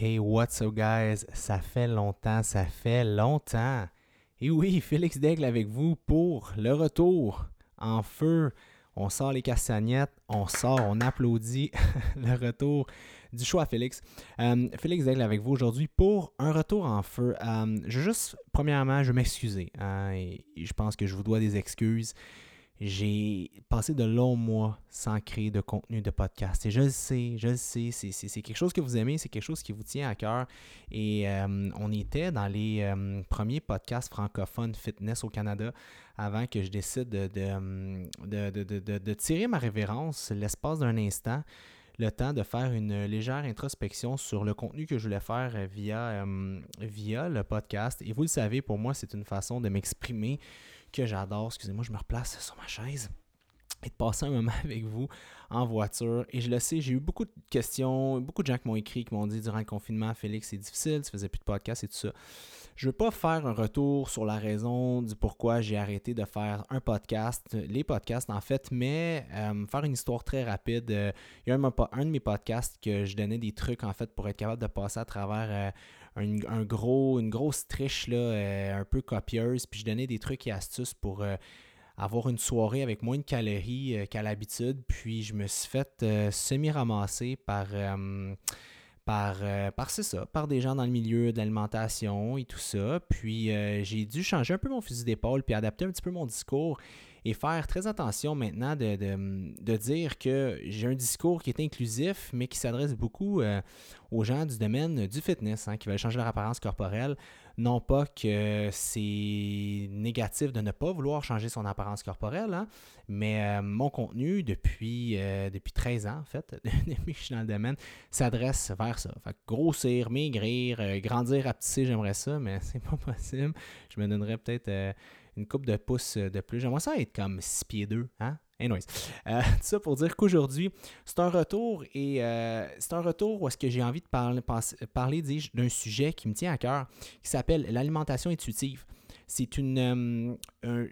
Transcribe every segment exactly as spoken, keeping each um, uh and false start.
Hey, what's up guys? Ça fait longtemps, ça fait longtemps. Et oui, Félix Daigle avec vous pour le retour en feu. On sort les castagnettes, on sort, on applaudit le retour du show à Félix. Euh, Félix Daigle avec vous aujourd'hui pour un retour en feu. Euh, je veux juste, premièrement, je veux m'excuser. Hein, et je pense que je vous dois des excuses. J'ai passé de longs mois sans créer de contenu de podcast. Et je le sais, je le sais, c'est, c'est, c'est quelque chose que vous aimez, c'est quelque chose qui vous tient à cœur. Et euh, on était dans les euh, premiers podcasts francophones fitness au Canada avant que je décide de, de, de, de, de, de, de tirer ma révérence l'espace d'un instant, le temps de faire une légère introspection sur le contenu que je voulais faire via, euh, via le podcast. Et vous le savez, pour moi, c'est une façon de m'exprimer que j'adore. Excusez-moi, je me replace sur ma chaise. Et de passer un moment avec vous en voiture. Et je le sais, j'ai eu beaucoup de questions, beaucoup de gens qui m'ont écrit, qui m'ont dit durant le confinement, Félix, c'est difficile, tu faisais plus de podcast et tout ça. Je ne veux pas faire un retour sur la raison du pourquoi j'ai arrêté de faire un podcast, les podcasts en fait, mais euh, faire une histoire très rapide. Euh, il y a un, un de mes podcasts que je donnais des trucs en fait pour être capable de passer à travers euh, un, un gros, une grosse triche là, euh, un peu copieuse, puis je donnais des trucs et astuces pour euh, avoir une soirée avec moins de calories euh, qu'à l'habitude, puis je me suis fait euh, semi-ramasser par... Euh, Par, euh, par c'est ça, par des gens dans le milieu de l'alimentation et tout ça. Puis euh, j'ai dû changer un peu mon fusil d'épaule puis adapter un petit peu mon discours et faire très attention maintenant de, de, de dire que j'ai un discours qui est inclusif, mais qui s'adresse beaucoup euh, aux gens du domaine du fitness, hein, qui veulent changer leur apparence corporelle. Non pas que c'est négatif de ne pas vouloir changer son apparence corporelle, hein, mais euh, mon contenu depuis, euh, depuis treize ans, en fait, depuis que je suis dans le domaine, s'adresse vers ça. Fait que grossir, maigrir, euh, grandir, rapetisser, j'aimerais ça, mais c'est pas possible. Je me donnerais peut-être euh, une couple de pouces de plus. J'aimerais ça être comme six pieds deux, hein? Anyways, euh, tout ça pour dire qu'aujourd'hui, c'est un retour et euh, c'est un retour où est-ce que j'ai envie de parler, parler dis-je, d'un sujet qui me tient à cœur, qui s'appelle l'alimentation intuitive. C'est une, euh, un,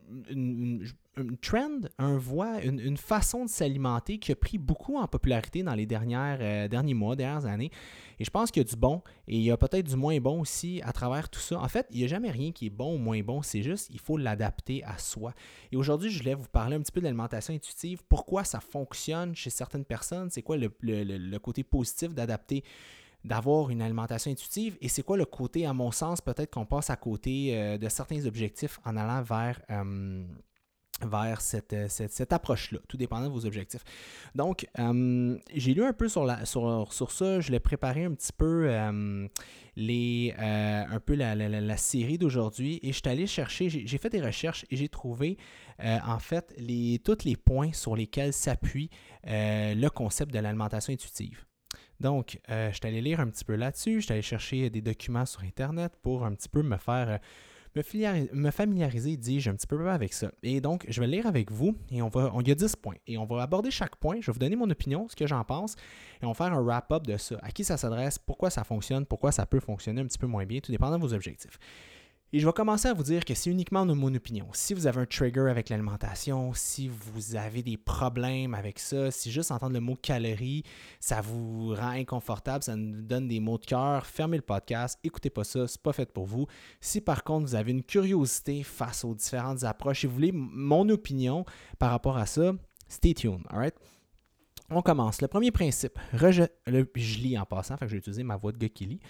une, une, une trend, un voie, une, une façon de s'alimenter qui a pris beaucoup en popularité dans les dernières, euh, derniers mois, dernières années. Et je pense qu'il y a du bon et il y a peut-être du moins bon aussi à travers tout ça. En fait, il n'y a jamais rien qui est bon ou moins bon, c'est juste il faut l'adapter à soi. Et aujourd'hui, je voulais vous parler un petit peu de l'alimentation intuitive, pourquoi ça fonctionne chez certaines personnes, c'est quoi le, le, le côté positif d'adapter d'avoir une alimentation intuitive et c'est quoi le côté, à mon sens, peut-être qu'on passe à côté euh, de certains objectifs en allant vers, euh, vers cette, cette, cette approche-là, tout dépendant de vos objectifs. Donc, euh, j'ai lu un peu sur, la, sur, sur ça, je l'ai préparé un petit peu, euh, les, euh, un peu la, la, la série d'aujourd'hui et je suis allé chercher, j'ai, j'ai fait des recherches et j'ai trouvé euh, en fait les, tous les points sur lesquels s'appuie euh, le concept de l'alimentation intuitive. Donc, euh, je suis allé lire un petit peu là-dessus, je suis allé chercher des documents sur Internet pour un petit peu me faire, euh, me, familiariser, me familiariser, dis-je, un petit peu avec ça. Et donc, je vais lire avec vous et on va, on, il y a dix points. Et on va aborder chaque point, je vais vous donner mon opinion, ce que j'en pense, et on va faire un wrap-up de ça. À qui ça s'adresse, pourquoi ça fonctionne, pourquoi ça peut fonctionner un petit peu moins bien, tout dépendant de vos objectifs. Et je vais commencer à vous dire que c'est uniquement mon opinion. Si vous avez un trigger avec l'alimentation, si vous avez des problèmes avec ça, si juste entendre le mot calories, ça vous rend inconfortable, ça nous donne des maux de cœur, fermez le podcast, écoutez pas ça, c'est pas fait pour vous. Si par contre vous avez une curiosité face aux différentes approches et vous voulez mon opinion par rapport à ça, stay tuned, alright? On commence. Le premier principe, rejet, le, je lis en passant, fait que je vais utiliser ma voix de gars qui lit.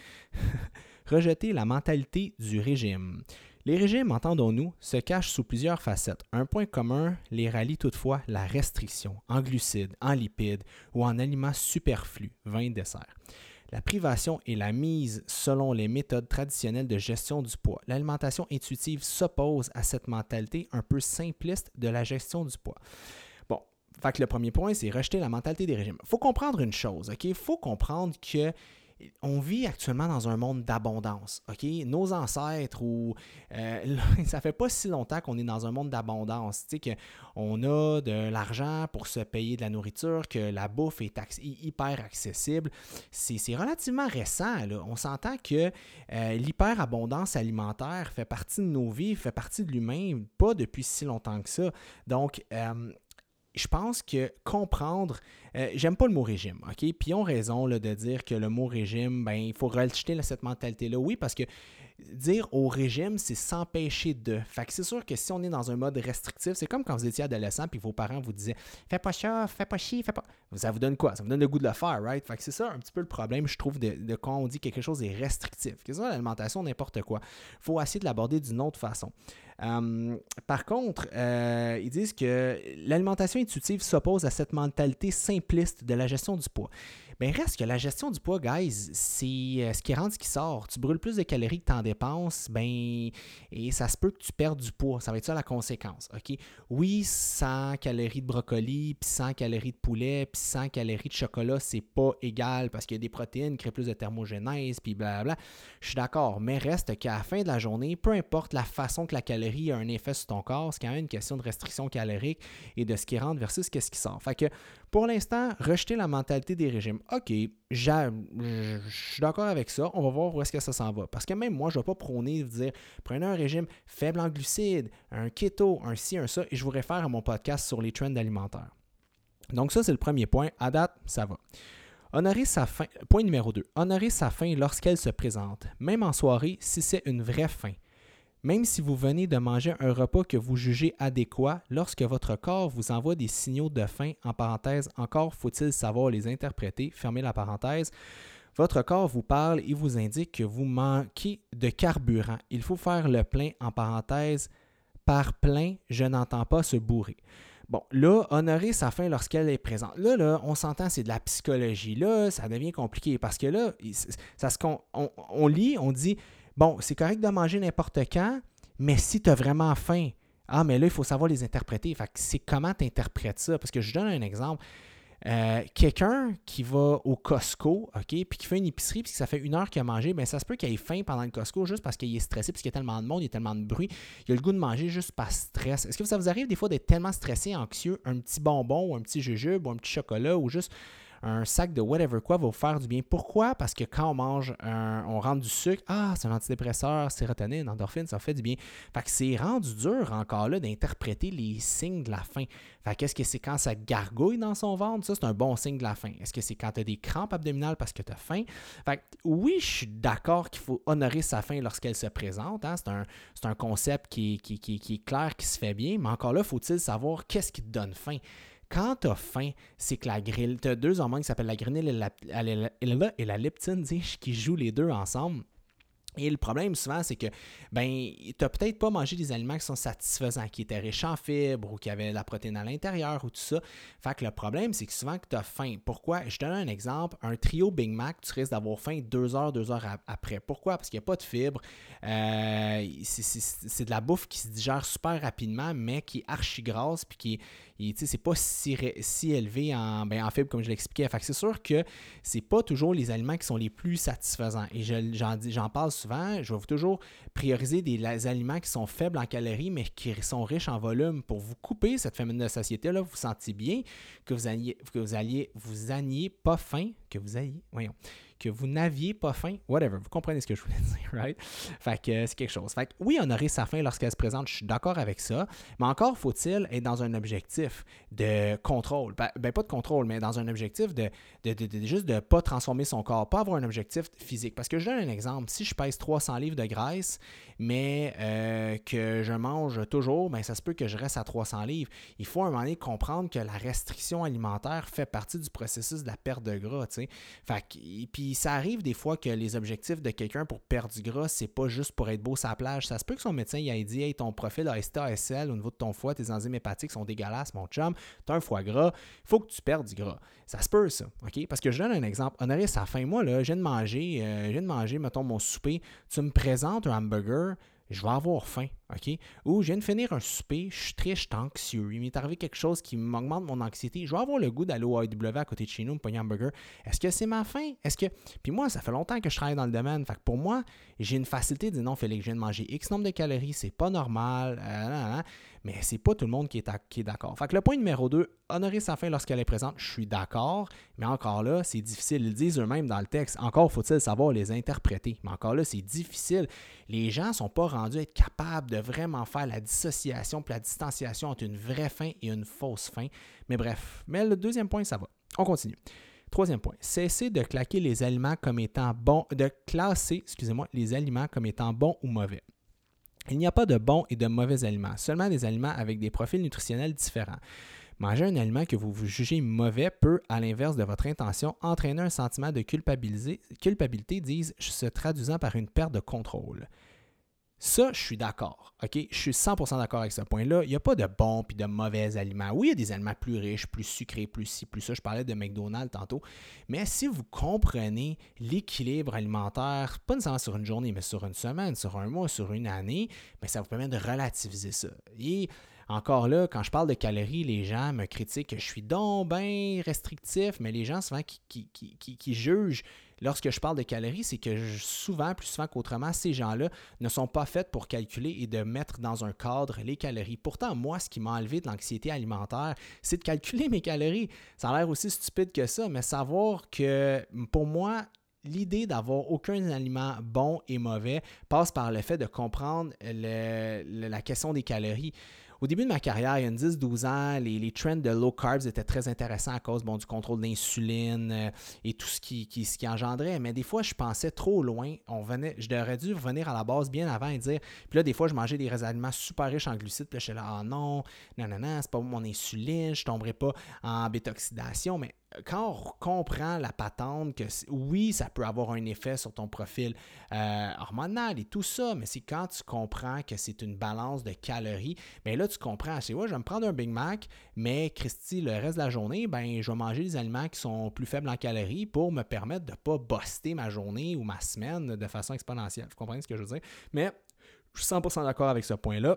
Rejeter la mentalité du régime. Les régimes, entendons-nous, se cachent sous plusieurs facettes. Un point commun les rallie toutefois la restriction en glucides, en lipides ou en aliments superflus, vin et dessert. La privation et la mise selon les méthodes traditionnelles de gestion du poids. L'alimentation intuitive s'oppose à cette mentalité un peu simpliste de la gestion du poids. Bon, fait que le premier point, c'est rejeter la mentalité des régimes. Il faut comprendre une chose, ok? Il faut comprendre que on vit actuellement dans un monde d'abondance, ok? Nos ancêtres, ou euh, ça fait pas si longtemps qu'on est dans un monde d'abondance, tu sais, qu'on a de l'argent pour se payer de la nourriture, que la bouffe est ac- hyper accessible. C'est, c'est relativement récent, là. On s'entend que euh, l'hyperabondance alimentaire fait partie de nos vies, fait partie de l'humain, pas depuis si longtemps que ça. Donc, euh, je pense que comprendre, euh, j'aime pas le mot régime, OK? Puis ils ont raison là, de dire que le mot régime, ben il faut rejeter cette mentalité-là. Oui, parce que dire au régime, c'est s'empêcher de. Fait que c'est sûr que si on est dans un mode restrictif, c'est comme quand vous étiez adolescent puis vos parents vous disaient « Fais pas ça, fais pas chier, fais pas... » Ça vous donne quoi? Ça vous donne le goût de le faire, right? Fait que c'est ça un petit peu le problème, je trouve, de, de quand on dit quelque chose est restrictif. Que ça, l'alimentation, n'importe quoi. Il faut essayer de l'aborder d'une autre façon. Um, par contre, euh, ils disent que l'alimentation intuitive s'oppose à cette mentalité simpliste de la gestion du poids. Bien, reste que la gestion du poids, guys, c'est euh, ce qui rentre, ce qui sort. Tu brûles plus de calories que tu en dépenses, ben, et ça se peut que tu perdes du poids. Ça va être ça la conséquence, OK? Oui, cent calories de brocoli, puis cent calories de poulet, puis cent calories de chocolat, c'est pas égal parce qu'il y a des protéines qui créent plus de thermogénèse, puis blablabla. Je suis d'accord, mais reste qu'à la fin de la journée, peu importe la façon que la calorie a un effet sur ton corps, c'est quand même une question de restriction calorique et de ce qui rentre versus ce qui sort. Fait que, pour l'instant, rejeter la mentalité des régimes. OK, je suis d'accord avec ça. On va voir où est-ce que ça s'en va. Parce que même moi, je ne vais pas prôner de dire prenez un régime faible en glucides, un keto, un ci, un ça, et je vous réfère à mon podcast sur les trends alimentaires. Donc ça, c'est le premier point. À date, ça va. Honorer sa faim. Point numéro deux. Honorer sa faim lorsqu'elle se présente, même en soirée, si c'est une vraie faim. Même si vous venez de manger un repas que vous jugez adéquat, lorsque votre corps vous envoie des signaux de faim, en parenthèse, encore faut-il savoir les interpréter, fermez la parenthèse, votre corps vous parle et vous indique que vous manquez de carburant. Il faut faire le plein, en parenthèse, par plein, je n'entends pas se bourrer. Bon, là, honorer sa faim lorsqu'elle est présente. Là, là, on s'entend, c'est de la psychologie. Là, ça devient compliqué parce que là, ça se, on, on lit, on dit... Bon, c'est correct de manger n'importe quand, mais si tu as vraiment faim, ah, mais là, il faut savoir les interpréter. Fait que c'est comment tu interprètes ça. Parce que je donne un exemple. Euh, quelqu'un qui va au Costco, OK, puis qui fait une épicerie, puis que ça fait une heure qu'il a mangé, bien, ça se peut qu'il ait faim pendant le Costco juste parce qu'il est stressé, parce qu'il y a tellement de monde, il y a tellement de bruit, il a le goût de manger juste par stress. Est-ce que ça vous arrive des fois d'être tellement stressé, anxieux, un petit bonbon ou un petit jujube ou un petit chocolat ou juste un sac de whatever quoi va vous faire du bien. Pourquoi? Parce que quand on mange, un, on rentre du sucre, ah, c'est un antidépresseur, sérotonine, endorphine, ça fait du bien. Fait que c'est rendu dur encore là d'interpréter les signes de la faim. Fait qu'est-ce que c'est quand ça gargouille dans son ventre? Ça, c'est un bon signe de la faim. Est-ce que c'est quand tu as des crampes abdominales parce que tu as faim? Fait que oui, je suis d'accord qu'il faut honorer sa faim lorsqu'elle se présente. Hein? C'est, un, c'est un concept qui, qui, qui, qui est clair, qui se fait bien, mais encore là, faut-il savoir qu'est-ce qui te donne faim? Quand tu as faim, c'est que la grille, tu as deux hormones qui s'appellent la ghreline et la, et la, et la leptine, dis-je, qui jouent les deux ensemble. Et le problème souvent, c'est que ben, tu n'as peut-être pas mangé des aliments qui sont satisfaisants, qui étaient riches en fibres ou qui avaient la protéine à l'intérieur ou tout ça. Fait que le problème, c'est que souvent que tu as faim. Pourquoi? Je te donne un exemple. Un trio Big Mac, tu risques d'avoir faim deux heures, deux heures après. Pourquoi? Parce qu'il n'y a pas de fibres. Euh, c'est, c'est, c'est de la bouffe qui se digère super rapidement, mais qui est archi grasse puis qui est Et c'est pas si, si élevé en, ben, en fibres comme je l'expliquais. Fait que c'est sûr que c'est pas toujours les aliments qui sont les plus satisfaisants. Et je, j'en, j'en parle souvent, je vais vous toujours prioriser des aliments qui sont faibles en calories, mais qui sont riches en volume pour vous couper cette famine de satiété-là. Vous sentez bien que vous alliez, que vous alliez, vous alliez pas faim, que vous alliez, voyons, que vous n'aviez pas faim, whatever, vous comprenez ce que je voulais dire, right? Fait que euh, c'est quelque chose. Fait que oui, honorer sa faim lorsqu'elle se présente, je suis d'accord avec ça, mais encore faut-il être dans un objectif de contrôle. Ben, ben pas de contrôle, mais dans un objectif de, de, de, de, de juste de ne pas transformer son corps, pas avoir un objectif physique. Parce que je donne un exemple, si je pèse trois cents livres de graisse, mais euh, que je mange toujours, ben ça se peut que je reste à trois cents livres. Il faut à un moment donné comprendre que la restriction alimentaire fait partie du processus de la perte de gras, tu sais. Fait que, puis ça arrive des fois que les objectifs de quelqu'un pour perdre du gras, c'est pas juste pour être beau sur la plage. Ça se peut que son médecin il ait dit « Hey, ton profil A S T A S L au niveau de ton foie, tes enzymes hépatiques sont dégueulasses, mon chum, t'as un foie gras, il faut que tu perdes du gras. » Ça se peut, ça, OK? Parce que je donne un exemple. Honorer sa faim. Moi, là, je viens de manger, euh, je viens de manger, mettons, mon souper. Tu me présentes un hamburger, je vais avoir faim, OK? Ou je viens de finir un souper, je suis triste, je suis anxieux. Il m'est arrivé quelque chose qui m'augmente mon anxiété. Je vais avoir le goût d'aller au A E W à côté de chez nous, me pogner un hamburger. Est-ce que c'est ma faim? Est-ce que... Puis moi, ça fait longtemps que je travaille dans le domaine. Fait que pour moi, j'ai une facilité de dire non, Félix, je viens de manger X nombre de calories, c'est pas normal. Euh, nan, nan. mais c'est pas tout le monde qui est, à, qui est d'accord. Fait que le point numéro deux, honorer sa faim lorsqu'elle est présente, je suis d'accord, mais encore là, c'est difficile. Ils le disent eux-mêmes dans le texte. Encore faut-il savoir les interpréter. Mais encore là, c'est difficile. Les gens ne sont pas rendus à être capables de vraiment faire la dissociation puis la distanciation entre une vraie faim et une fausse faim. Mais bref, mais le deuxième point, ça va. On continue. Troisième point, cessez de claquer les aliments comme étant bons, de classer, excusez-moi, les aliments comme étant bons ou mauvais. Il n'y a pas de bons et de mauvais aliments, seulement des aliments avec des profils nutritionnels différents. Manger un aliment que vous, vous jugez mauvais peut, à l'inverse de votre intention, entraîner un sentiment de culpabilité, disent, se traduisant par une perte de contrôle. Ça, je suis d'accord, OK? Je suis cent pour cent d'accord avec ce point-là. Il n'y a pas de bons et de mauvais aliments. Oui, il y a des aliments plus riches, plus sucrés, plus ci, plus ça. Je parlais de McDonald's tantôt. Mais si vous comprenez l'équilibre alimentaire, pas nécessairement sur une journée, mais sur une semaine, sur un mois, sur une année, bien, ça vous permet de relativiser ça. Et encore là, quand je parle de calories, les gens me critiquent que je suis donc bien restrictif, mais les gens souvent qui, qui, qui, qui, qui jugent lorsque je parle de calories, c'est que je, souvent, plus souvent qu'autrement, ces gens-là ne sont pas faits pour calculer et de mettre dans un cadre les calories. Pourtant, moi, ce qui m'a enlevé de l'anxiété alimentaire, c'est de calculer mes calories. Ça a l'air aussi stupide que ça, mais savoir que pour moi, l'idée d'avoir aucun aliment bon et mauvais passe par le fait de comprendre le, le, la question des calories. Au début de ma carrière, il y a une dix douze ans, les, les trends de low carbs étaient très intéressants à cause bon, du contrôle d'insuline euh, et tout ce qui, qui, ce qui engendrait. Mais des fois, je pensais trop loin. On venait, je devrais dû revenir à la base bien avant et dire. Puis là, des fois, je mangeais des aliments super riches en glucides. Puis là, je suis là, ah non, non, non, non, c'est pas mon insuline, je ne tomberai pas en bêta-oxydation. Mais quand on comprend la patente, que oui, ça peut avoir un effet sur ton profil euh, hormonal et tout ça, mais c'est quand tu comprends que c'est une balance de calories, bien là, tu comprends, c'est ouais, je vais me prendre un Big Mac, mais Christy, le reste de la journée, ben, je vais manger des aliments qui sont plus faibles en calories pour me permettre de ne pas buster ma journée ou ma semaine de façon exponentielle. Vous comprenez ce que je veux dire? Mais je suis cent pour cent d'accord avec ce point-là.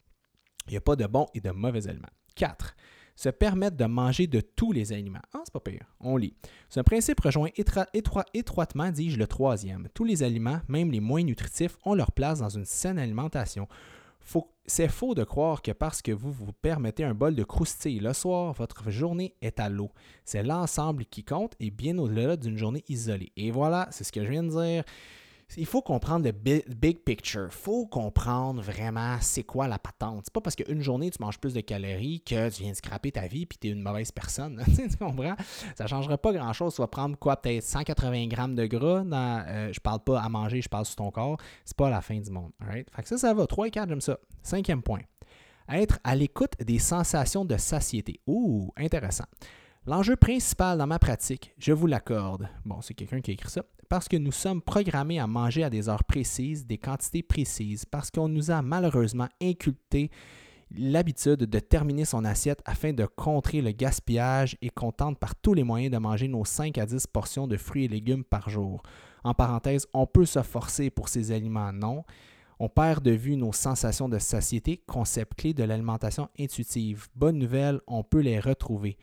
Il n'y a pas de bons et de mauvais aliments. quatre. Se permettre de manger de tous les aliments. Ah, c'est pas pire. On lit. Ce principe rejoint étra- étro- étroitement, dis-je, le troisième. Tous les aliments, même les moins nutritifs, ont leur place dans une saine alimentation. Faut, c'est faux de croire que parce que vous vous permettez un bol de croustilles le soir, votre journée est à l'eau. C'est l'ensemble qui compte et bien au-delà d'une journée isolée. Et voilà, c'est ce que je viens de dire. Il faut comprendre le big picture. Il faut comprendre vraiment c'est quoi la patente. C'est pas parce qu'une journée, tu manges plus de calories que tu viens de scraper ta vie et tu es une mauvaise personne. Tu comprends? Ça ne changera pas grand-chose. Tu vas prendre quoi? Peut-être cent quatre-vingts grammes de gras. Dans, euh, je parle pas à manger, je parle sur ton corps. C'est pas la fin du monde. Right? Fait que ça, ça va. trois et quatre, j'aime ça. Cinquième point. Être à l'écoute des sensations de satiété. Ouh, intéressant. L'enjeu principal dans ma pratique, je vous l'accorde, bon, c'est quelqu'un qui a écrit ça, parce que nous sommes programmés à manger à des heures précises, des quantités précises, parce qu'on nous a malheureusement inculqué l'habitude de terminer son assiette afin de contrer le gaspillage et qu'on tente par tous les moyens de manger nos cinq à dix portions de fruits et légumes par jour. En parenthèse, on peut se forcer pour ces aliments, non. On perd de vue nos sensations de satiété, concept clé de l'alimentation intuitive. Bonne nouvelle, on peut les retrouver.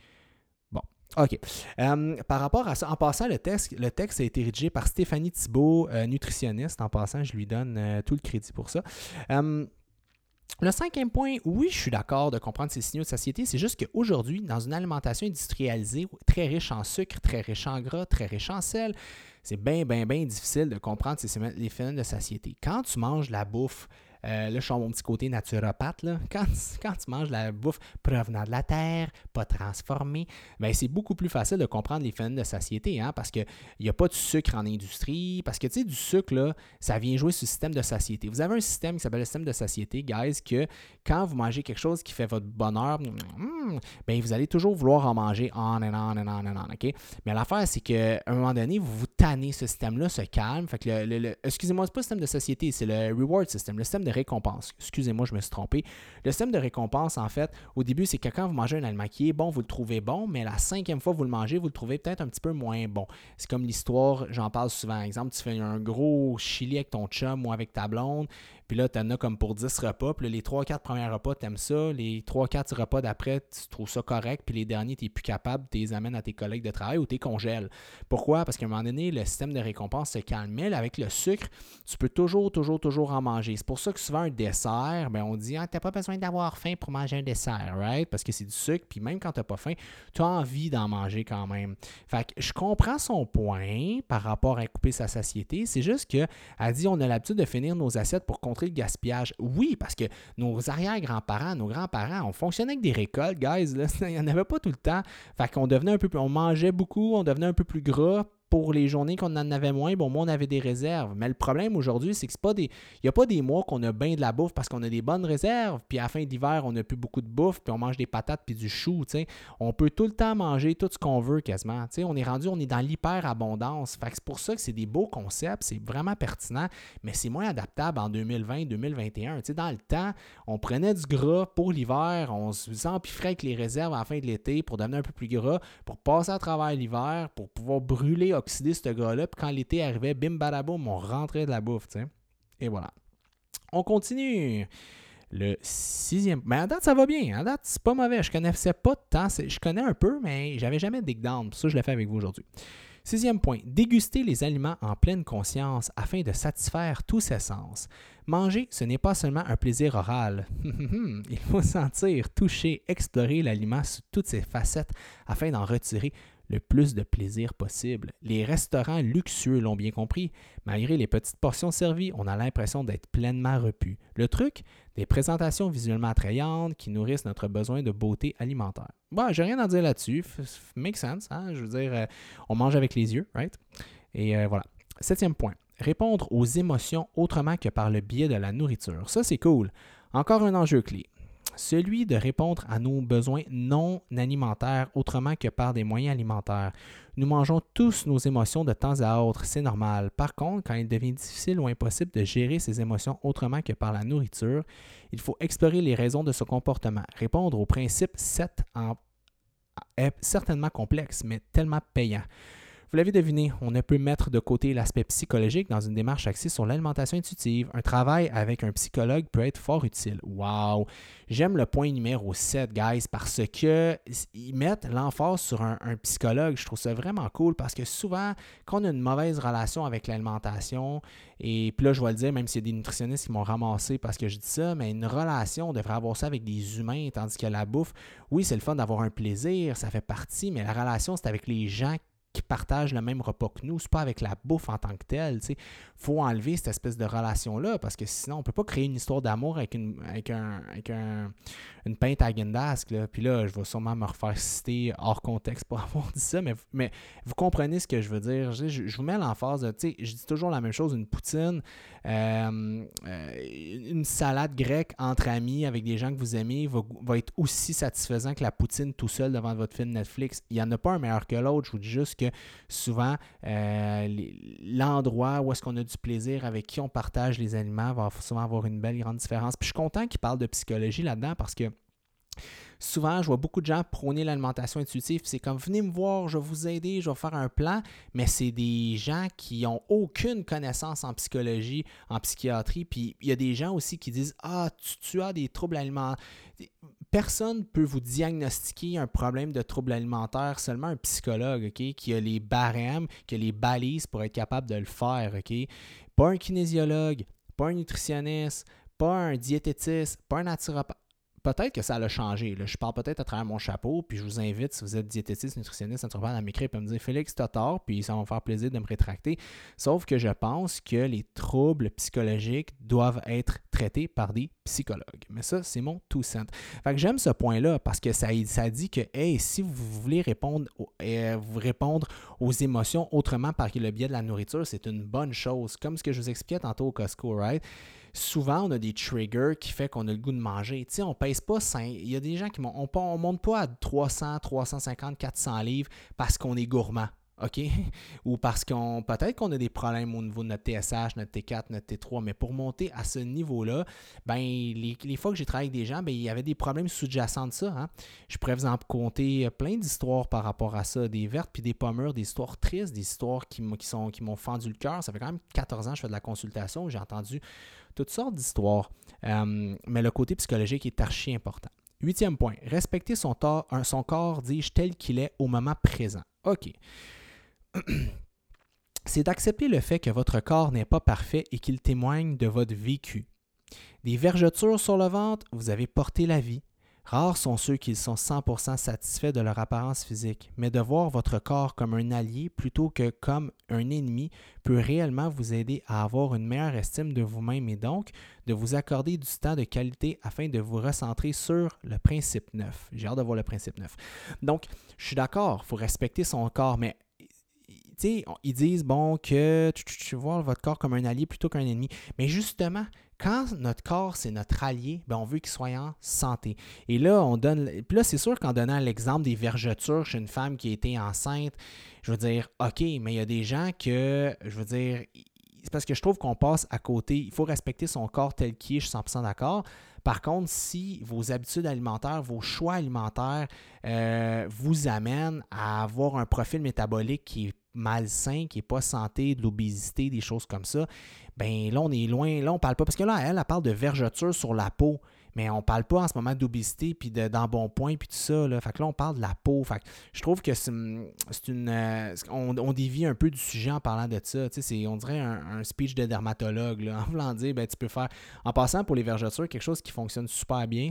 OK. Euh, par rapport à ça, en passant, le texte, le texte a été rédigé par Stéphanie Thibault, euh, nutritionniste. En passant, je lui donne euh, tout le crédit pour ça. Euh, le cinquième point, oui, je suis d'accord de comprendre ces signaux de satiété. C'est juste qu'aujourd'hui, dans une alimentation industrialisée, très riche en sucre, très riche en gras, très riche en sel, c'est bien, bien, bien difficile de comprendre ces, les phénomènes de satiété. Quand tu manges la bouffe, Euh, là, je suis mon petit côté naturopathe. Là. Quand, quand tu manges la bouffe provenant de la terre, pas transformée, bien, c'est beaucoup plus facile de comprendre les phénomènes de satiété, hein, parce qu'il n'y a pas de sucre en industrie. Parce que, tu sais, du sucre, là, ça vient jouer sur le système de satiété. Vous avez un système qui s'appelle le système de satiété, guys, que quand vous mangez quelque chose qui fait votre bonheur, mm, bien, vous allez toujours vouloir en manger on and on and on and on, OK? Mais l'affaire, c'est qu'à un moment donné, vous vous tannez, ce système-là se calme. Fait que le, le, le, excusez-moi, c'est pas le système de satiété, c'est le reward system, le système de récompense. Excusez-moi, je me suis trompé. Le système de récompense, en fait, au début, c'est que quand vous mangez un aliment qui est bon, vous le trouvez bon, mais la cinquième fois que vous le mangez, vous le trouvez peut-être un petit peu moins bon. C'est comme l'histoire, j'en parle souvent. Exemple, tu fais un gros chili avec ton chum ou avec ta blonde, puis Puis là, tu en as comme pour dix repas. Puis là, les trois quatre premiers repas, tu aimes ça. Les trois quatre repas d'après, tu trouves ça correct. Puis les derniers, tu n'es plus capable, tu les amènes à tes collègues de travail ou tu les congèles. Pourquoi? Parce qu'à un moment donné, le système de récompense se calme. Mais là, avec le sucre, tu peux toujours, toujours, toujours en manger. C'est pour ça que souvent, un dessert, ben, on dit ah, tu n'as pas besoin d'avoir faim pour manger un dessert, right? Parce que c'est du sucre. Puis même quand tu n'as pas faim, tu as envie d'en manger quand même. Fait que je comprends son point par rapport à couper sa satiété. C'est juste qu'elle dit on a l'habitude de finir nos assiettes pour contrer le gaspillage. Oui, parce que nos arrière-grands-parents, nos grands-parents, on fonctionnait avec des récoltes, guys. Là. Il n'y en avait pas tout le temps. Fait qu'on devenait un peu plus, on mangeait beaucoup, on devenait un peu plus gras. Pour les journées qu'on en avait moins, bon, moi, on avait des réserves. Mais le problème aujourd'hui, c'est que c'est pas des. Il n'y a pas des mois qu'on a bien de la bouffe parce qu'on a des bonnes réserves, puis à la fin de l'hiver, on n'a plus beaucoup de bouffe, puis on mange des patates puis du chou, tu sais. On peut tout le temps manger tout ce qu'on veut quasiment. Tu sais, on est rendu, on est dans l'hyper-abondance. Fait que c'est pour ça que c'est des beaux concepts, c'est vraiment pertinent, mais c'est moins adaptable en deux mille vingt, deux mille vingt et un. Tu sais, dans le temps, on prenait du gras pour l'hiver, on s'empiffrait avec les réserves à la fin de l'été pour devenir un peu plus gras, pour passer à travers l'hiver, pour pouvoir brûler oxyder ce gars-là, puis quand l'été arrivait, bim badaboum, on rentrait de la bouffe, tu sais. Et voilà. On continue. Le sixième... Mais à date, ça va bien. À date, c'est pas mauvais. Je connaissais pas tant. Je connais un peu, mais j'avais jamais dig down. Pour ça, je l'ai fait avec vous aujourd'hui. Sixième point, déguster les aliments en pleine conscience afin de satisfaire tous ses sens. Manger, ce n'est pas seulement un plaisir oral. Il faut sentir, toucher, explorer l'aliment sous toutes ses facettes afin d'en retirer le plus de plaisir possible. Les restaurants luxueux l'ont bien compris. Malgré les petites portions servies, on a l'impression d'être pleinement repu. Le truc, des présentations visuellement attrayantes qui nourrissent notre besoin de beauté alimentaire. Bon, j'ai rien à dire là-dessus. Make sense, hein? Je veux dire, euh, on mange avec les yeux, right? Et euh, voilà. Septième point. Répondre aux émotions autrement que par le biais de la nourriture. Ça, c'est cool. Encore un enjeu clé. Celui de répondre à nos besoins non alimentaires autrement que par des moyens alimentaires. Nous mangeons tous nos émotions de temps à autre, c'est normal. Par contre, quand il devient difficile ou impossible de gérer ces émotions autrement que par la nourriture, il faut explorer les raisons de ce comportement. Répondre au principe sept en... est certainement complexe, mais tellement payant. Vous l'avez deviné, on ne peut mettre de côté l'aspect psychologique dans une démarche axée sur l'alimentation intuitive. Un travail avec un psychologue peut être fort utile. Wow! J'aime le point numéro sept, guys, parce qu'ils mettent l'emphase sur un, un psychologue. Je trouve ça vraiment cool parce que souvent, quand on a une mauvaise relation avec l'alimentation, et puis là, je vais le dire, même s'il y a des nutritionnistes qui m'ont ramassé parce que je dis ça, mais une relation, on devrait avoir ça avec des humains, tandis que la bouffe, oui, c'est le fun d'avoir un plaisir, ça fait partie, mais la relation, c'est avec les gens qui partagent le même repas que nous, c'est pas avec la bouffe en tant que telle. Il faut enlever cette espèce de relation-là parce que sinon, on ne peut pas créer une histoire d'amour avec une, avec un, avec un, une pinte à guindasque. Là. Puis là, je vais sûrement me refaire citer hors contexte pour avoir dit ça, mais, mais vous comprenez ce que je veux dire. Je, je, je vous mets l'emphase, de, je dis toujours la même chose, une poutine, euh, euh, une salade grecque entre amis avec des gens que vous aimez va, va être aussi satisfaisant que la poutine tout seul devant votre film Netflix. Il n'y en a pas un meilleur que l'autre. Je vous dis juste que que souvent, euh, les, l'endroit où est-ce qu'on a du plaisir, avec qui on partage les aliments, va souvent avoir une belle grande différence. Puis je suis content qu'il parle de psychologie là-dedans parce que souvent, je vois beaucoup de gens prôner l'alimentation intuitive. C'est comme, venez me voir, je vais vous aider, je vais faire un plan. Mais c'est des gens qui n'ont aucune connaissance en psychologie, en psychiatrie. Puis il y a des gens aussi qui disent, ah, tu, tu as des troubles alimentaires. Personne ne peut vous diagnostiquer un problème de trouble alimentaire, seulement un psychologue, OK, qui a les barèmes, qui a les balises pour être capable de le faire, OK? Pas un kinésiologue, pas un nutritionniste, pas un diététiste, pas un naturopathe. Peut-être que ça l'a changé. Là. Je parle peut-être à travers mon chapeau, puis je vous invite, si vous êtes diététiste, nutritionniste, naturopathe, à m'écrire et à me dire « Félix, t'as tort », puis ça va me faire plaisir de me rétracter. Sauf que je pense que les troubles psychologiques doivent être traités par des psychologues. Mais ça, c'est mon two cents. Fait que j'aime ce point-là parce que ça, ça dit que, hey, si vous voulez répondre, euh, vous répondre aux émotions autrement par le biais de la nourriture, c'est une bonne chose. Comme ce que je vous expliquais tantôt au Costco, right? Souvent, on a des triggers qui font qu'on a le goût de manger. Tu sais, on pèse pas cinq. Il y a des gens qui montent, on ne monte pas à trois cents, trois cent cinquante, quatre cents livres parce qu'on est gourmand. OK? Ou parce qu'on peut-être qu'on a des problèmes au niveau de notre T S H, notre T quatre, notre T trois, mais pour monter à ce niveau-là, ben les, les fois que j'ai travaillé avec des gens, ben il y avait des problèmes sous-jacents de ça. Hein? Je pourrais vous en compter plein d'histoires par rapport à ça, des vertes puis des pas mûres, des histoires tristes, des histoires qui, qui, sont, qui m'ont fendu le cœur. Ça fait quand même quatorze ans que je fais de la consultation, j'ai entendu toutes sortes d'histoires, euh, mais le côté psychologique est archi important. Huitième point, respecter son, tor- son corps, dis-je, tel qu'il est au moment présent. OK. C'est d'accepter le fait que votre corps n'est pas parfait et qu'il témoigne de votre vécu. Des vergetures sur le ventre, vous avez porté la vie. Rares sont ceux qui sont cent pour cent satisfaits de leur apparence physique, mais de voir votre corps comme un allié plutôt que comme un ennemi peut réellement vous aider à avoir une meilleure estime de vous-même et donc de vous accorder du temps de qualité afin de vous recentrer sur le principe neuf. J'ai hâte de voir le principe neuf. Donc, je suis d'accord, il faut respecter son corps, mais t'sais, ils disent bon que tu, tu, tu vois votre corps comme un allié plutôt qu'un ennemi. Mais justement, quand notre corps, c'est notre allié, ben on veut qu'il soit en santé. Et là, on donne. Puis là, c'est sûr qu'en donnant l'exemple des vergetures chez une femme qui a été enceinte, je veux dire, OK, mais il y a des gens que, je veux dire, c'est parce que je trouve qu'on passe à côté. Il faut respecter son corps tel qu'il est, je suis cent pour cent d'accord. Par contre, si vos habitudes alimentaires, vos choix alimentaires euh, vous amènent à avoir un profil métabolique qui est malsain, qui n'est pas santé, de l'obésité, des choses comme ça, bien là, on est loin. Là, on ne parle pas, parce que là, elle, elle parle de vergeture sur la peau, mais on ne parle pas en ce moment d'obésité puis de, d'embonpoint puis tout ça. Là. Fait que là, on parle de la peau. Fait que je trouve que c'est, c'est une... Euh, on, on dévie un peu du sujet en parlant de ça. Tu sais, c'est, on dirait un, un speech de dermatologue. Là. En voulant dire, ben, tu peux faire... En passant, pour les vergetures, quelque chose qui fonctionne super bien,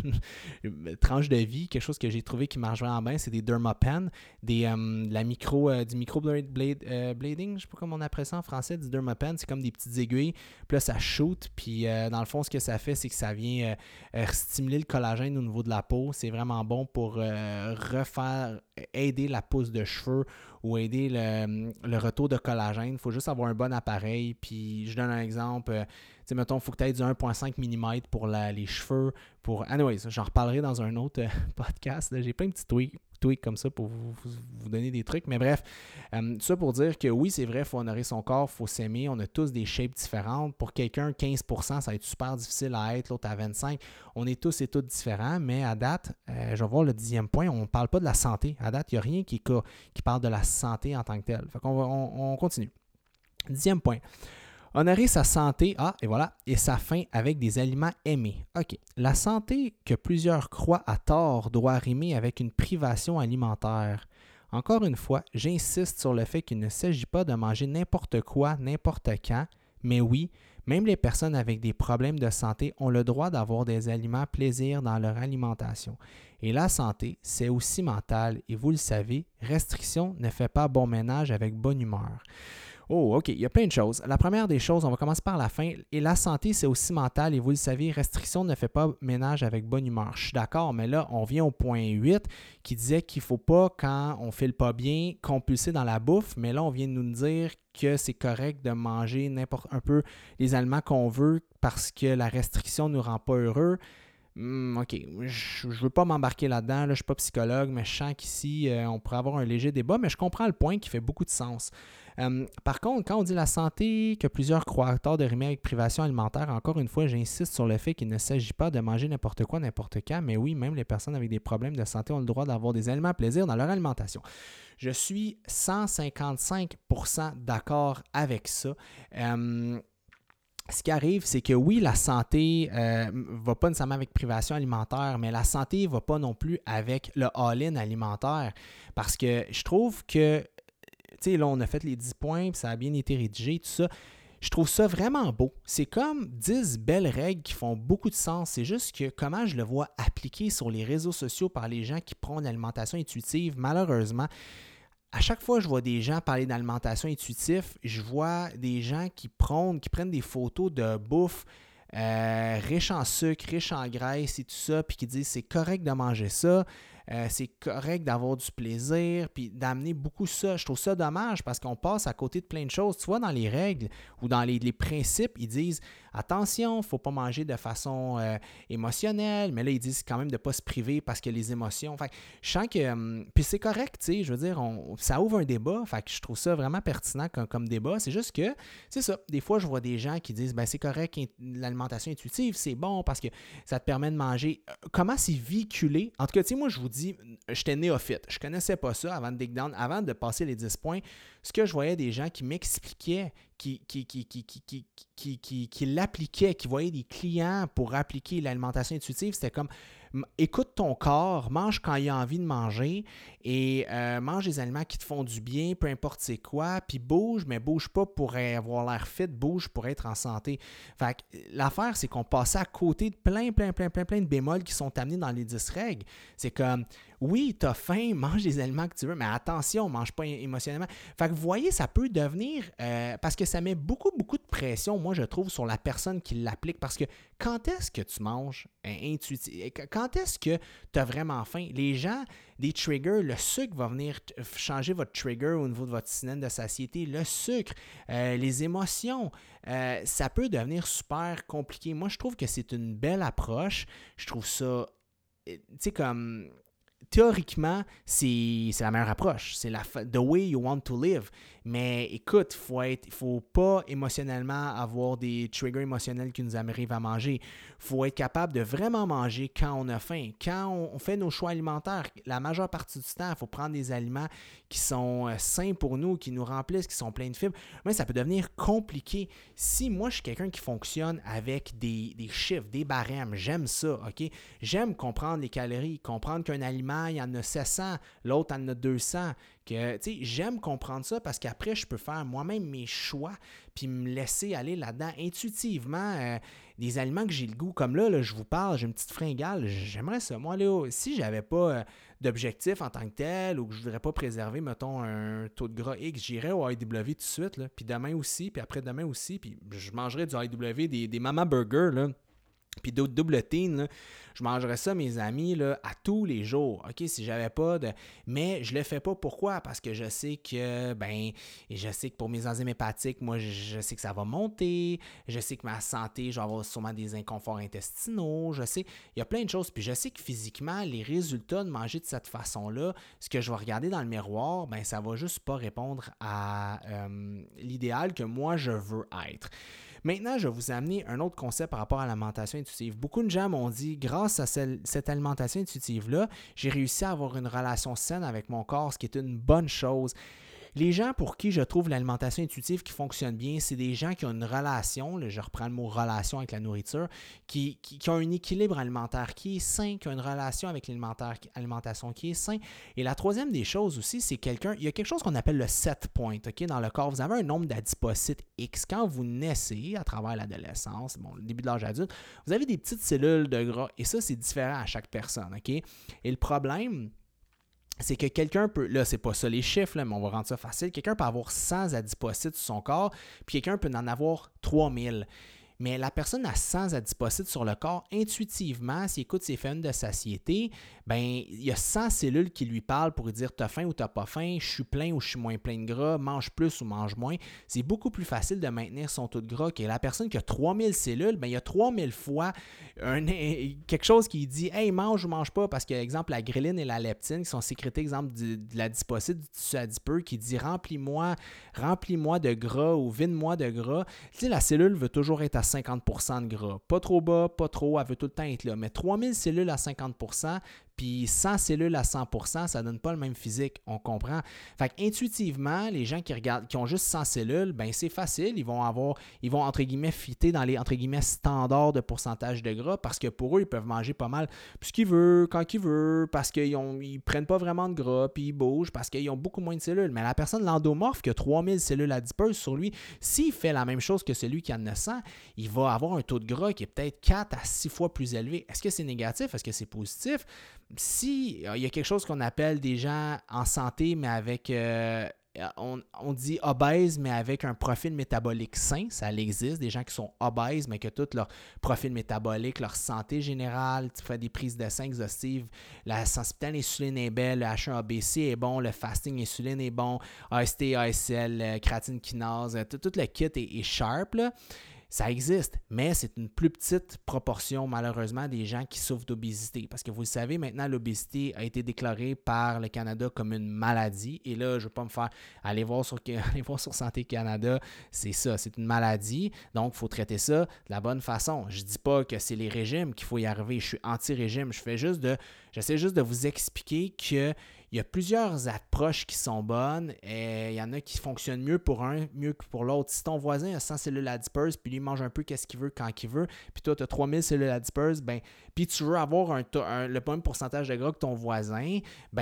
tranche de vie, quelque chose que j'ai trouvé qui marche vraiment bien, c'est des Dermapen, des, euh, de la micro, euh, du micro-blading, blade, euh, blading, je sais pas comment on appelle ça en français, du Dermapen, c'est comme des petites aiguilles, puis là, ça shoot, puis euh, dans le fond, ce que ça fait, c'est que ça vient... Euh, Euh, stimuler le collagène au niveau de la peau. C'est vraiment bon pour euh, refaire, aider la pousse de cheveux ou aider le, le retour de collagène. Il faut juste avoir un bon appareil. Puis je donne un exemple. Euh, tu sais, mettons, il faut que tu aies du un virgule cinq millimètres pour la, les cheveux. Pour... Anyways, j'en reparlerai dans un autre euh, podcast. Là. J'ai plein de petits tweaks. tweak comme ça pour vous, vous, vous donner des trucs. Mais bref, euh, tout ça pour dire que oui, c'est vrai, il faut honorer son corps, il faut s'aimer. On a tous des shapes différentes. Pour quelqu'un, quinze pour cent, ça va être super difficile à être. L'autre à vingt-cinq pour cent. On est tous et toutes différents. Mais à date, euh, je vais voir le dixième point, on ne parle pas de la santé. À date, il n'y a rien qui, qui parle de la santé en tant que tel. Fait qu'on va, on, on continue. Dixième point. Honorer sa santé, ah, et voilà, et sa faim avec des aliments aimés. OK. La santé que plusieurs croient à tort doit rimer avec une privation alimentaire. Encore une fois, j'insiste sur le fait qu'il ne s'agit pas de manger n'importe quoi, n'importe quand, mais oui, même les personnes avec des problèmes de santé ont le droit d'avoir des aliments plaisir dans leur alimentation. Et la santé, c'est aussi mental, et vous le savez, restriction ne fait pas bon ménage avec bonne humeur. Oh, OK, il y a plein de choses. La première des choses, on va commencer par la fin. Et la santé, c'est aussi mental. Et vous le savez, restriction ne fait pas ménage avec bonne humeur. Je suis d'accord, mais là, on vient au point huit qui disait qu'il ne faut pas, quand on ne file pas bien, compulser dans la bouffe. Mais là, on vient de nous dire que c'est correct de manger n'importe un peu les aliments qu'on veut parce que la restriction ne nous rend pas heureux. Hum, OK, je ne veux pas m'embarquer là-dedans. Là, je ne suis pas psychologue, mais je sens qu'ici, euh, on pourrait avoir un léger débat. Mais je comprends le point qui fait beaucoup de sens. Euh, par contre, quand on dit la santé, que plusieurs croient à tort de rimer avec privation alimentaire, encore une fois, j'insiste sur le fait qu'il ne s'agit pas de manger n'importe quoi, n'importe quand, mais oui, même les personnes avec des problèmes de santé ont le droit d'avoir des aliments à plaisir dans leur alimentation. Je suis cent cinquante-cinq pour cent d'accord avec ça. Euh, Ce qui arrive, c'est que oui, la santé ne euh, va pas nécessairement avec privation alimentaire, mais la santé ne va pas non plus avec le all-in alimentaire. Parce que je trouve que, tu sais, là, on a fait les dix points, puis ça a bien été rédigé, tout ça. Je trouve ça vraiment beau. C'est comme dix belles règles qui font beaucoup de sens. C'est juste que comment je le vois appliqué sur les réseaux sociaux par les gens qui prônent l'alimentation intuitive, malheureusement, à chaque fois que je vois des gens parler d'alimentation intuitive, je vois des gens qui prônent, qui prennent des photos de bouffe euh, riche en sucre, riche en graisse et tout ça, puis qui disent c'est correct de manger ça, euh, c'est correct d'avoir du plaisir, puis d'amener beaucoup ça. Je trouve ça dommage parce qu'on passe à côté de plein de choses. Tu vois, dans les règles ou dans les, les principes, ils disent attention, il ne faut pas manger de façon euh, émotionnelle, mais là, ils disent quand même de ne pas se priver parce que les émotions, fait que je sens que, hum, puis c'est correct, tu sais, je veux dire, on, ça ouvre un débat, fait que je trouve ça vraiment pertinent comme, comme débat, c'est juste que, c'est ça, des fois, je vois des gens qui disent, ben c'est correct, l'alimentation intuitive, c'est bon parce que ça te permet de manger. Comment c'est véhiculé? En tout cas, tu sais, moi, je vous dis, j'étais néophyte, je connaissais pas ça avant de dig down, avant de passer les dix points, ce que je voyais des gens qui m'expliquaient, qui, qui, qui, qui, qui, qui, qui, qui, qui l'appliquaient, qui voyaient des clients pour appliquer l'alimentation intuitive, c'était comme, écoute ton corps, mange quand il a envie de manger et euh, mange des aliments qui te font du bien, peu importe c'est quoi, puis bouge, mais bouge pas pour avoir l'air fit, bouge pour être en santé. Fait que l'affaire, c'est qu'on passait à côté de plein, plein, plein, plein, plein de bémols qui sont amenés dans les dix règles. C'est comme, oui, t'as faim, mange des aliments que tu veux, mais attention, mange pas émotionnellement. Fait que vous voyez, ça peut devenir, euh, parce que ça met beaucoup, beaucoup de pression, moi je trouve, sur la personne qui l'applique, parce que quand est-ce que tu manges euh, intuitivement? Quand est-ce que tu as vraiment faim? Les gens, des triggers, le sucre va venir changer votre trigger au niveau de votre système de satiété. Le sucre, euh, les émotions, euh, ça peut devenir super compliqué. Moi, je trouve que c'est une belle approche. Je trouve ça, tu sais, comme... Théoriquement, c'est, c'est la meilleure approche. C'est la the way you want to live. Mais écoute, il faut être, faut pas émotionnellement avoir des triggers émotionnels qui nous arrivent à manger. Il faut être capable de vraiment manger quand on a faim. Quand on, on fait nos choix alimentaires, la majeure partie du temps, il faut prendre des aliments qui sont euh, sains pour nous, qui nous remplissent, qui sont pleins de fibres. Mais ça peut devenir compliqué. Si moi, je suis quelqu'un qui fonctionne avec des, des chiffres, des barèmes, j'aime ça, OK? J'aime comprendre les calories, comprendre qu'un aliment, il y en a sept cents, l'autre en a deux cents. Que, j'aime comprendre ça parce qu'après, je peux faire moi-même mes choix puis me laisser aller là-dedans intuitivement. Euh, des aliments que j'ai le goût, comme là, là, je vous parle, j'ai une petite fringale, j'aimerais ça. Moi, là, si j'avais pas euh, d'objectif en tant que tel ou que je voudrais pas préserver, mettons, un taux de gras X, j'irais au I W tout de suite, là, puis demain aussi, puis après-demain aussi, puis je mangerais du I W, des, des Mama Burger, là. Puis d'autres double teen, là, je mangerais ça, mes amis, là, à tous les jours. OK, si j'avais pas de. Mais je le fais pas. Pourquoi? Parce que je sais que, ben, je sais que pour mes enzymes hépatiques, moi, je, je sais que ça va monter. Je sais que ma santé, je vais avoir sûrement des inconforts intestinaux. Je sais, il y a plein de choses. Puis je sais que physiquement, les résultats de manger de cette façon-là, ce que je vais regarder dans le miroir, ben, ça va juste pas répondre à euh, l'idéal que moi, je veux être. Maintenant, je vais vous amener un autre concept par rapport à l'alimentation intuitive. Beaucoup de gens m'ont dit, grâce à cette alimentation intuitive-là, j'ai réussi à avoir une relation saine avec mon corps, ce qui est une bonne chose. Les gens pour qui je trouve l'alimentation intuitive qui fonctionne bien, c'est des gens qui ont une relation, là, je reprends le mot relation avec la nourriture, qui, qui, qui ont un équilibre alimentaire qui est sain, qui ont une relation avec l'alimentation qui est sain. Et la troisième des choses aussi, c'est quelqu'un, il y a quelque chose qu'on appelle le set point, okay, dans le corps. Vous avez un nombre d'adipocytes X. Quand vous naissez à travers l'adolescence, bon, le début de l'âge adulte, vous avez des petites cellules de gras et ça, c'est différent à chaque personne. Okay? Et le problème, c'est que quelqu'un peut, là c'est pas ça les chiffres, là, mais on va rendre ça facile, quelqu'un peut avoir cent adipocytes sur son corps, puis quelqu'un peut en avoir trois mille. Mais la personne a cent adipocytes sur le corps, intuitivement, s'il écoute ses phénomènes de satiété, ben il y a cent cellules qui lui parlent pour lui dire « t'as faim ou t'as pas faim, je suis plein ou je suis moins plein de gras, mange plus ou mange moins ». C'est beaucoup plus facile de maintenir son taux de gras que la personne qui a trois mille cellules, ben il y a trois mille fois un, quelque chose qui dit « hey, mange ou mange pas » parce que, exemple, la ghrelin et la leptine qui sont sécrétées, exemple, de, de l'adipocyte, du tissu adipeux qui dit « remplis-moi, remplis-moi de gras ou vide-moi de gras ». Tu sais, la cellule veut toujours être à cinquante pour cent de gras. Pas trop bas, pas trop, elle veut tout le temps être là. Mais trois mille cellules à cinquante pour cent, puis cent cellules à cent pour cent, ça donne pas le même physique, on comprend. Fait qu'intuitivement, les gens qui regardent, qui ont juste cent cellules, ben c'est facile, ils vont avoir, ils vont entre guillemets fitter dans les entre guillemets standards de pourcentage de gras parce que pour eux, ils peuvent manger pas mal ce qu'ils veulent, quand qu'ils veulent, parce qu'ils ont, ils prennent pas vraiment de gras, puis ils bougent parce qu'ils ont beaucoup moins de cellules. Mais la personne l'endomorphe qui a trois mille cellules adipeuses sur lui, s'il fait la même chose que celui qui en a cent, il va avoir un taux de gras qui est peut-être quatre à six fois plus élevé. Est-ce que c'est négatif? Est-ce que c'est positif? Si il y a quelque chose qu'on appelle des gens en santé, mais avec, euh, on, on dit obèse, mais avec un profil métabolique sain, ça existe, des gens qui sont obèses, mais que tout leur profil métabolique, leur santé générale, tu fais des prises de sang exhaustives, la sensibilité à l'insuline est belle, le H un A B C est bon, le fasting insuline est bon, A S T, A S L, créatine kinase, tout, tout le kit est, est sharp, là. Ça existe, mais c'est une plus petite proportion, malheureusement, des gens qui souffrent d'obésité. Parce que vous le savez, maintenant, l'obésité a été déclarée par le Canada comme une maladie. Et là, je ne veux pas me faire aller voir sur, aller voir sur Santé Canada. C'est ça, c'est une maladie. Donc, il faut traiter ça de la bonne façon. Je ne dis pas que c'est les régimes qu'il faut y arriver. Je suis anti-régime. Je fais juste de, j'essaie juste de vous expliquer que il y a plusieurs approches qui sont bonnes et il y en a qui fonctionnent mieux pour un, mieux que pour l'autre. Si ton voisin a cent cellules adipeuses, puis lui mange un peu qu'est-ce qu'il veut quand il veut, puis toi tu as trois mille cellules adipeuses, ben, puis tu veux avoir un, un, le même pourcentage de gras que ton voisin,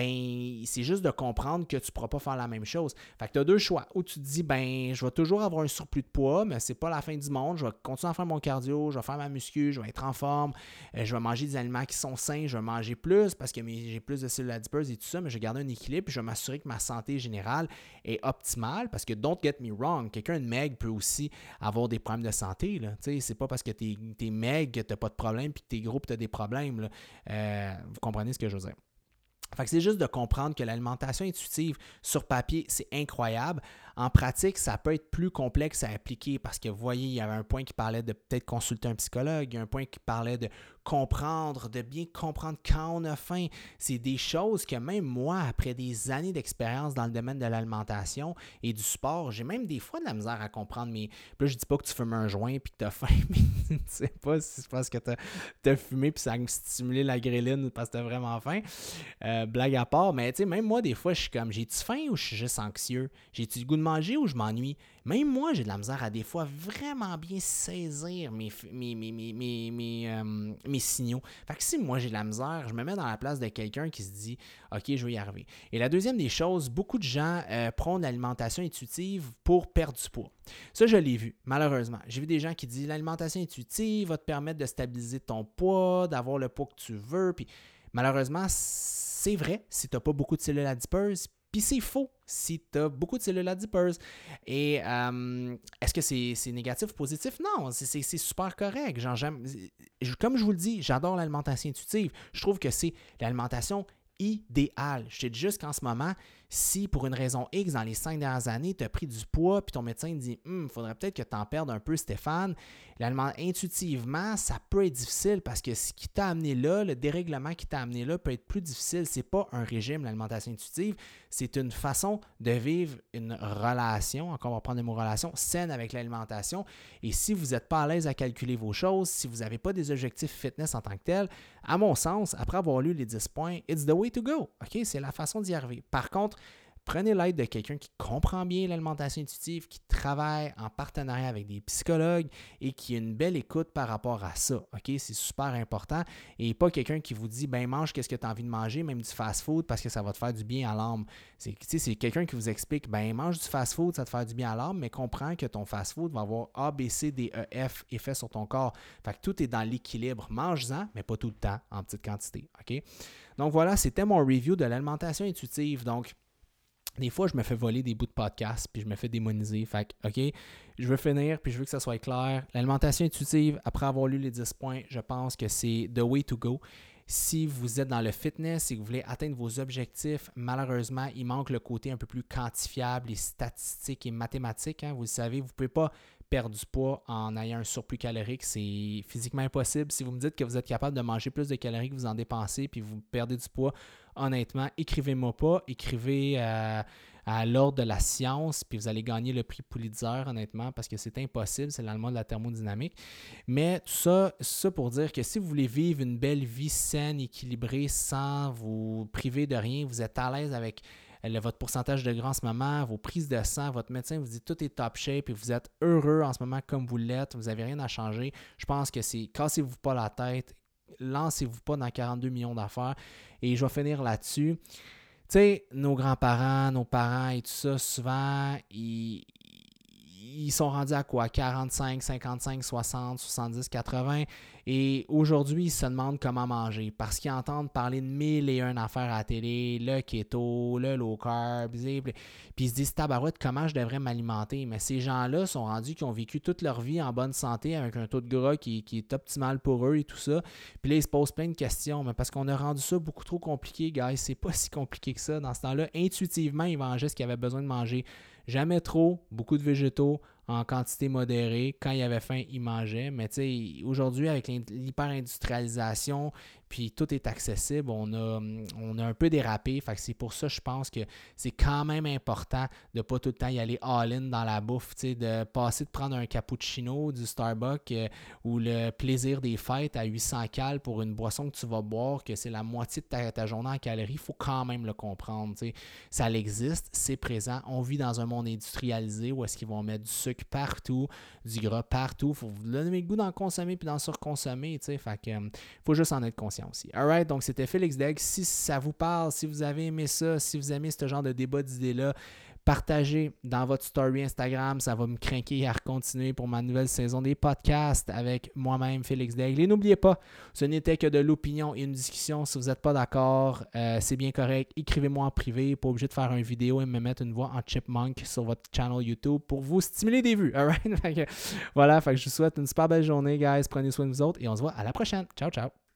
ben c'est juste de comprendre que tu ne pourras pas faire la même chose. Fait que tu as deux choix. Ou tu te dis, ben je vais toujours avoir un surplus de poids, mais c'est pas la fin du monde, je vais continuer à faire mon cardio, je vais faire ma muscu, je vais être en forme, je vais manger des aliments qui sont sains, je vais manger plus parce que j'ai plus de cellules adipeuses et tout ça, mais je vais garder un équilibre et je vais m'assurer que ma santé générale est optimale parce que, don't get me wrong, quelqu'un de maigre peut aussi avoir des problèmes de santé. Là. C'est pas parce que tu es maigre que tu n'as pas de problème puis que tu es gros et tu as des problèmes. Là. Euh, vous comprenez ce que je veux dire? Fait que c'est juste de comprendre que l'alimentation intuitive, sur papier, c'est incroyable. En pratique, ça peut être plus complexe à appliquer parce que, vous voyez, il y avait un point qui parlait de peut-être consulter un psychologue, il y a un point qui parlait de comprendre, de bien comprendre quand on a faim. C'est des choses que même moi, après des années d'expérience dans le domaine de l'alimentation et du sport, j'ai même des fois de la misère à comprendre. Mais là, je dis pas que tu fumes un joint et que tu as faim, mais tu ne sais pas si c'est parce que tu as fumé puis ça a stimulé la gréline parce que tu as vraiment faim. Euh, blague à part, mais tu sais, même moi, des fois, je suis comme, j'ai-tu faim ou je suis juste anxieux? J'ai-tu le goût de manger ou je m'ennuie? Même moi, j'ai de la misère à des fois vraiment bien saisir mes, mes, mes, mes, mes, mes, euh, mes signaux. Fait que si moi j'ai de la misère, je me mets dans la place de quelqu'un qui se dit « Ok, je vais y arriver ». Et la deuxième des choses, beaucoup de gens euh, prônent l'alimentation intuitive pour perdre du poids. Ça, je l'ai vu, malheureusement. J'ai vu des gens qui disent « L'alimentation intuitive va te permettre de stabiliser ton poids, d'avoir le poids que tu veux. » Puis malheureusement, c'est vrai si tu n'as pas beaucoup de cellules adipeuses. Puis c'est faux si tu as beaucoup de cellules adipeuses. Et euh, est-ce que c'est, c'est négatif ou positif? Non, c'est, c'est, c'est super correct. Genre, j'aime, comme je vous le dis, j'adore l'alimentation intuitive. Je trouve que c'est l'alimentation idéale. Je te dis juste qu'en ce moment, si pour une raison X, dans les cinq dernières années, tu as pris du poids, puis ton médecin dit hm, « il faudrait peut-être que tu en perdes un peu, Stéphane », l'aliment intuitivement, ça peut être difficile parce que ce qui t'a amené là, le dérèglement qui t'a amené là peut être plus difficile. Ce n'est pas un régime, l'alimentation intuitive, c'est une façon de vivre une relation, encore on va prendre le mot relation, saine avec l'alimentation. Et si vous n'êtes pas à l'aise à calculer vos choses, si vous n'avez pas des objectifs fitness en tant que tel, à mon sens, après avoir lu les dix points, it's the way to go. OK? C'est la façon d'y arriver. Par contre, prenez l'aide de quelqu'un qui comprend bien l'alimentation intuitive, qui travaille en partenariat avec des psychologues et qui a une belle écoute par rapport à ça. OK? C'est super important. Et pas quelqu'un qui vous dit, ben mange qu'est-ce que tu as envie de manger, même du fast-food, parce que ça va te faire du bien à l'âme. C'est, c'est quelqu'un qui vous explique, ben mange du fast-food, ça te fait du bien à l'âme, mais comprends que ton fast-food va avoir A, B, C, D, E, F effet sur ton corps. Fait que tout est dans l'équilibre. Mange-en, mais pas tout le temps, en petite quantité. OK? Donc voilà, c'était mon review de l'alimentation intuitive. Donc, des fois, je me fais voler des bouts de podcast puis je me fais démoniser. Fait que, OK, je veux finir puis je veux que ça soit clair. L'alimentation intuitive, après avoir lu les dix points, je pense que c'est the way to go. Si vous êtes dans le fitness et que vous voulez atteindre vos objectifs, malheureusement, il manque le côté un peu plus quantifiable et statistique et mathématique. Hein. Vous le savez, vous ne pouvez pas perdre du poids en ayant un surplus calorique. C'est physiquement impossible. Si vous me dites que vous êtes capable de manger plus de calories que vous en dépensez puis vous perdez du poids, honnêtement, écrivez-moi pas. Écrivez euh, à l'ordre de la science puis vous allez gagner le prix Pulitzer, honnêtement, parce que c'est impossible. C'est l'allemand de la thermodynamique. Mais tout ça, ça pour dire que si vous voulez vivre une belle vie saine, équilibrée, sans vous priver de rien, vous êtes à l'aise avec le, votre pourcentage de gras en ce moment, vos prises de sang, votre médecin vous dit tout est top shape et vous êtes heureux en ce moment comme vous l'êtes, vous n'avez rien à changer. Je pense que c'est cassez-vous pas la tête, lancez-vous pas dans quarante-deux millions d'affaires. Et je vais finir là-dessus. Tu sais, nos grands-parents, nos parents et tout ça, souvent, ils, ils sont rendus à quoi? quarante-cinq, cinquante-cinq, soixante, soixante-dix, quatre-vingts. Et aujourd'hui, ils se demandent comment manger parce qu'ils entendent parler de mille et une affaires à la télé, le keto, le low carb, puis ils se disent « Tabarouette, comment je devrais m'alimenter? » Mais ces gens-là sont rendus qui ont vécu toute leur vie en bonne santé avec un taux de gras qui, qui est optimal pour eux et tout ça. Puis là, ils se posent plein de questions, mais parce qu'on a rendu ça beaucoup trop compliqué, guys. C'est pas si compliqué que ça. Dans ce temps-là, intuitivement, ils mangeaient ce qu'ils avaient besoin de manger. Jamais trop, beaucoup de végétaux, en quantité modérée. Quand il avait faim, il mangeait. Mais tu sais, aujourd'hui, avec l'hyper-industrialisation, puis tout est accessible, on a, on a un peu dérapé. Fait que c'est pour ça, je pense que c'est quand même important de ne pas tout le temps y aller all-in dans la bouffe, tu sais, de passer de prendre un cappuccino du Starbucks euh, ou le plaisir des fêtes à huit cents calories pour une boisson que tu vas boire, que c'est la moitié de ta, ta journée en calories. Il faut quand même le comprendre, tu sais. Ça existe, c'est présent. On vit dans un monde industrialisé où est-ce qu'ils vont mettre du sucre partout, du gras partout. Il faut vous donner le goût d'en consommer puis d'en surconsommer, tu sais. Fait que euh, faut juste en être conscient aussi. Alright, donc c'était Félix Daigle. Si ça vous parle, si vous avez aimé ça, si vous aimez ce genre de débat d'idées-là, partagez dans votre story Instagram. Ça va me craquer à continuer pour ma nouvelle saison des podcasts avec moi-même, Félix Daigle. Et n'oubliez pas, ce n'était que de l'opinion et une discussion. Si vous n'êtes pas d'accord, euh, c'est bien correct. Écrivez-moi en privé. Pas obligé de faire une vidéo et me mettre une voix en chipmunk sur votre channel YouTube pour vous stimuler des vues. Alright? Fait que, voilà, fait que je vous souhaite une super belle journée, guys. Prenez soin de vous autres et on se voit à la prochaine. Ciao, ciao.